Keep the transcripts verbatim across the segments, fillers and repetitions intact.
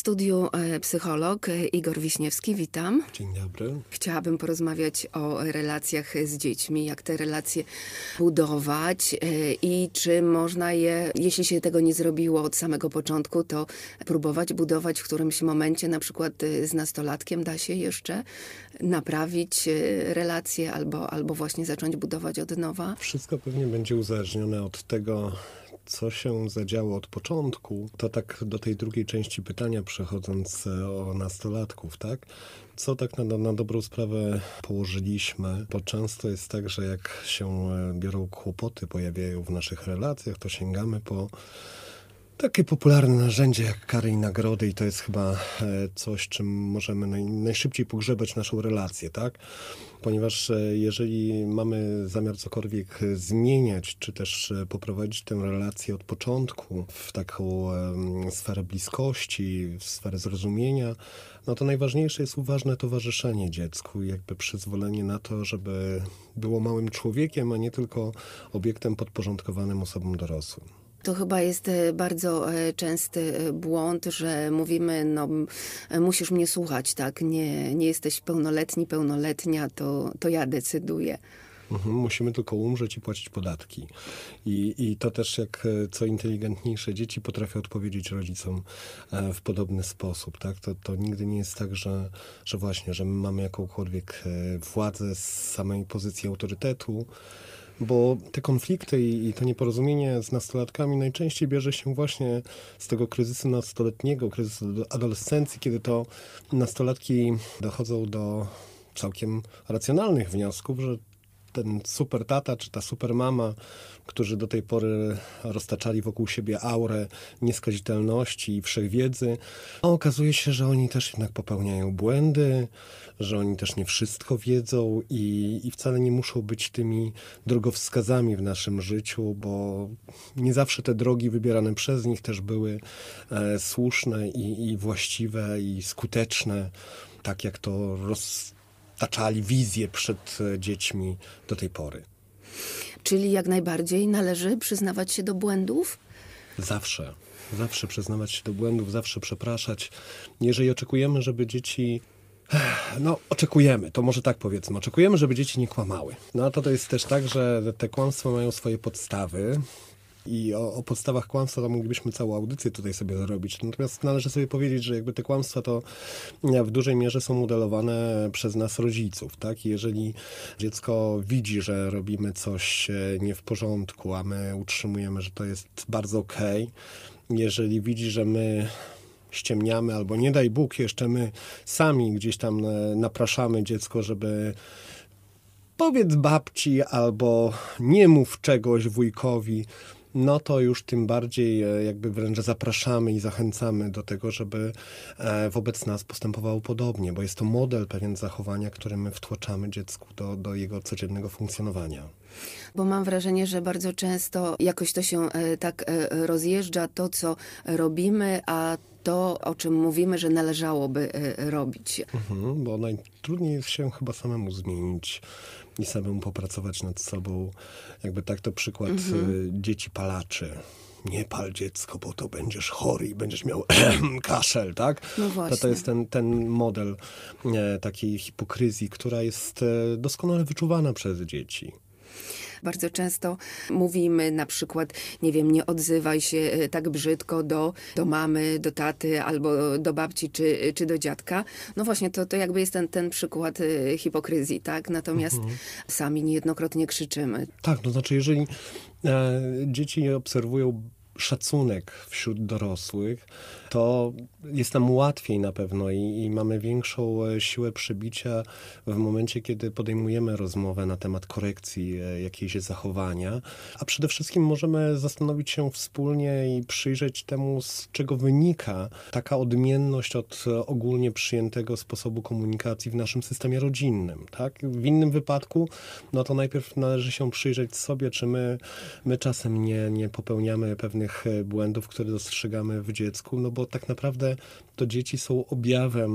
studiu psycholog Igor Wiśniewski, witam. Dzień dobry. Chciałabym porozmawiać o relacjach z dziećmi, jak te relacje budować i czy można je, jeśli się tego nie zrobiło od samego początku, to próbować budować w którymś momencie, na przykład z nastolatkiem da się jeszcze naprawić relacje albo, albo właśnie zacząć budować od nowa? Wszystko pewnie będzie uzależnione od tego, co się zadziało od początku. To tak do tej drugiej części pytania przechodząc o nastolatków, tak? Co tak na, na dobrą sprawę położyliśmy, bo często jest tak, że jak się biorą kłopoty, pojawiają w naszych relacjach, to sięgamy po takie popularne narzędzie jak kary i nagrody i to jest chyba coś, czym możemy naj, najszybciej pogrzebać naszą relację, tak? Ponieważ jeżeli mamy zamiar cokolwiek zmieniać, czy też poprowadzić tę relację od początku w taką um, sferę bliskości, w sferę zrozumienia, no to najważniejsze jest uważne towarzyszenie dziecku i jakby przyzwolenie na to, żeby było małym człowiekiem, a nie tylko obiektem podporządkowanym osobom dorosłym. To chyba jest bardzo częsty błąd, że mówimy, no musisz mnie słuchać, tak? Nie, nie jesteś pełnoletni, pełnoletnia, to, to ja decyduję. Mhm, musimy tylko umrzeć i płacić podatki. I, I to też jak co inteligentniejsze dzieci potrafią odpowiedzieć rodzicom w podobny sposób. Tak? To, to nigdy nie jest tak, że, że właśnie, że my mamy jakąkolwiek władzę z samej pozycji autorytetu, bo te konflikty i to nieporozumienie z nastolatkami najczęściej bierze się właśnie z tego kryzysu nastoletniego, kryzysu adolescencji, kiedy to nastolatki dochodzą do całkiem racjonalnych wniosków, że ten super tata czy ta super mama, którzy do tej pory roztaczali wokół siebie aurę nieskazitelności i wszechwiedzy, a okazuje się, że oni też jednak popełniają błędy, że oni też nie wszystko wiedzą i, i wcale nie muszą być tymi drogowskazami w naszym życiu, bo nie zawsze te drogi wybierane przez nich też były e, słuszne i, i właściwe i skuteczne, tak jak to roz taczali wizję przed dziećmi do tej pory. Czyli jak najbardziej należy przyznawać się do błędów? Zawsze. Zawsze przyznawać się do błędów, zawsze przepraszać. Jeżeli oczekujemy, żeby dzieci... No, oczekujemy, to może tak powiedzmy. Oczekujemy, żeby dzieci nie kłamały. No to to jest też tak, że te kłamstwa mają swoje podstawy. I o, o podstawach kłamstwa to moglibyśmy całą audycję tutaj sobie zrobić. Natomiast należy sobie powiedzieć, że jakby te kłamstwa to w dużej mierze są modelowane przez nas rodziców, tak? I jeżeli dziecko widzi, że robimy coś nie w porządku, a my utrzymujemy, że to jest bardzo okej, jeżeli widzi, że my ściemniamy, albo nie daj Bóg, jeszcze my sami gdzieś tam napraszamy dziecko, żeby powiedz babci, albo nie mów czegoś wujkowi, no to już tym bardziej jakby wręcz zapraszamy i zachęcamy do tego, żeby wobec nas postępowało podobnie, bo jest to model pewien zachowania, który my wtłaczamy dziecku do, do jego codziennego funkcjonowania. Bo mam wrażenie, że bardzo często jakoś to się tak rozjeżdża, to co robimy, a to, o czym mówimy, że należałoby robić. Mhm, bo najtrudniej jest się chyba samemu zmienić i samemu popracować nad sobą. Jakby tak to przykład mhm. dzieci palaczy. Nie pal dziecko, bo to będziesz chory i będziesz miał kaszel, tak? No właśnie. To, to jest ten, ten model e, takiej hipokryzji, która jest e, doskonale wyczuwana przez dzieci. Bardzo często mówimy na przykład, nie wiem, nie odzywaj się tak brzydko do, do mamy, do taty albo do babci czy, czy do dziadka. No właśnie, to, to jakby jest ten, ten przykład hipokryzji, tak? Natomiast mhm. sami niejednokrotnie krzyczymy. Tak, to znaczy jeżeli e, dzieci obserwują szacunek wśród dorosłych, to jest nam łatwiej na pewno i, i mamy większą siłę przebicia w momencie, kiedy podejmujemy rozmowę na temat korekcji jakiejś zachowania, a przede wszystkim możemy zastanowić się wspólnie i przyjrzeć temu, z czego wynika taka odmienność od ogólnie przyjętego sposobu komunikacji w naszym systemie rodzinnym. Tak? W innym wypadku, no to najpierw należy się przyjrzeć sobie, czy my, my czasem nie, nie popełniamy pewnych błędów, które dostrzegamy w dziecku, no bo tak naprawdę to dzieci są objawem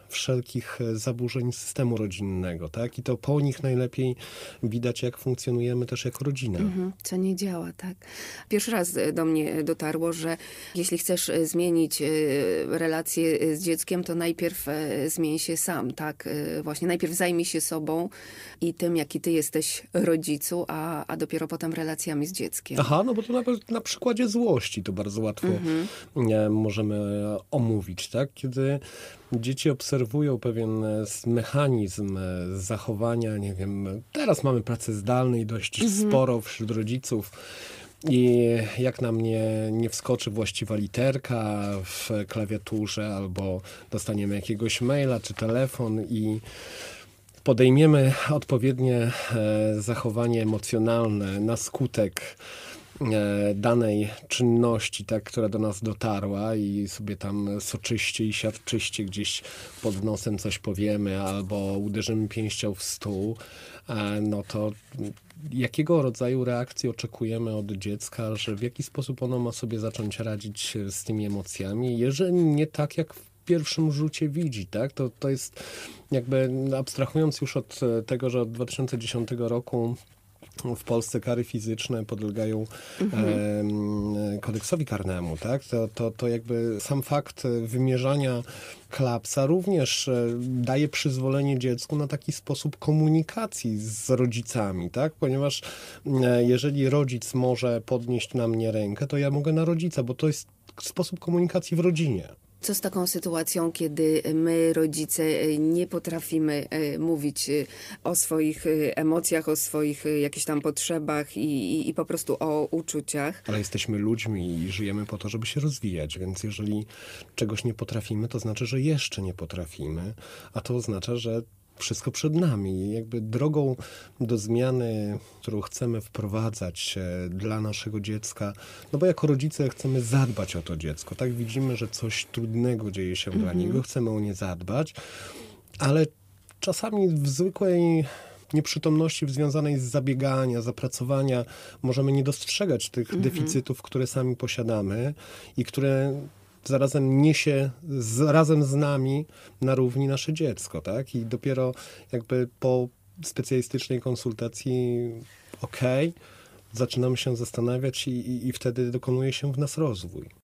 wszelkich zaburzeń systemu rodzinnego, tak? I to po nich najlepiej widać, jak funkcjonujemy też jako rodzina. Mhm, co nie działa, tak. Pierwszy raz do mnie dotarło, że jeśli chcesz zmienić relacje z dzieckiem, to najpierw zmień się sam, tak? Właśnie najpierw zajmij się sobą i tym, jaki ty jesteś rodzicu, a, a dopiero potem relacjami z dzieckiem. Aha, no bo to na, na przykładzie złości to bardzo łatwo mhm. nie, możemy omówić, tak? Kiedy dzieci obserwują pewien mechanizm zachowania, nie wiem, teraz mamy pracę zdalną i dość mhm. sporo wśród rodziców. I jak na mnie nie wskoczy właściwa literka w klawiaturze albo dostaniemy jakiegoś maila czy telefon i podejmiemy odpowiednie zachowanie emocjonalne na skutek danej czynności, tak, która do nas dotarła i sobie tam soczyście i siarczyście gdzieś pod nosem coś powiemy albo uderzymy pięścią w stół, no to jakiego rodzaju reakcji oczekujemy od dziecka, że w jaki sposób ono ma sobie zacząć radzić z tymi emocjami, jeżeli nie tak, jak w pierwszym rzucie widzi, tak? To, to jest jakby abstrahując już od tego, że od dwa tysiące dziesiątego roku w Polsce kary fizyczne podlegają mhm. e, kodeksowi karnemu, tak? To, to, to jakby sam fakt wymierzania klapsa również e, daje przyzwolenie dziecku na taki sposób komunikacji z rodzicami, tak? Ponieważ e, jeżeli rodzic może podnieść na mnie rękę, to ja mogę na rodzica, bo to jest sposób komunikacji w rodzinie. Co z taką sytuacją, kiedy my, rodzice, nie potrafimy mówić o swoich emocjach, o swoich jakichś tam potrzebach i, i, i po prostu o uczuciach? Ale jesteśmy ludźmi i żyjemy po to, żeby się rozwijać, więc jeżeli czegoś nie potrafimy, to znaczy, że jeszcze nie potrafimy, a to oznacza, że wszystko przed nami. Jakby drogą do zmiany, którą chcemy wprowadzać dla naszego dziecka, no bo jako rodzice chcemy zadbać o to dziecko. Tak widzimy, że coś trudnego dzieje się mm-hmm. dla niego, chcemy o nie zadbać, ale czasami w zwykłej nieprzytomności związanej z zabiegania, zapracowania możemy nie dostrzegać tych mm-hmm. deficytów, które sami posiadamy i które zarazem niesie z, razem z nami na równi nasze dziecko, tak? I dopiero jakby po specjalistycznej konsultacji okej, okay, zaczynamy się zastanawiać i, i, i wtedy dokonuje się w nas rozwój.